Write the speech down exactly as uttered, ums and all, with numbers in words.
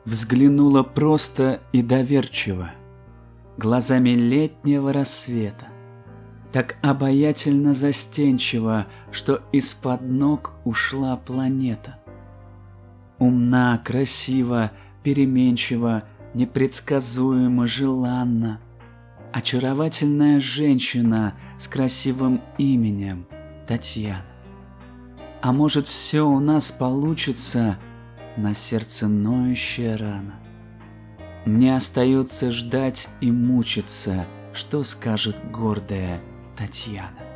взглянула просто и доверчиво, глазами летнего рассвета, так обаятельно застенчиво, что из-под ног ушла планета. Умна, красива, переменчива, непредсказуемо, желанна, очаровательная женщина с красивым именем Татьяна. А может, все у нас получится, на сердце ноющая рана. Мне остается ждать и мучиться, что скажет гордая Татьяна.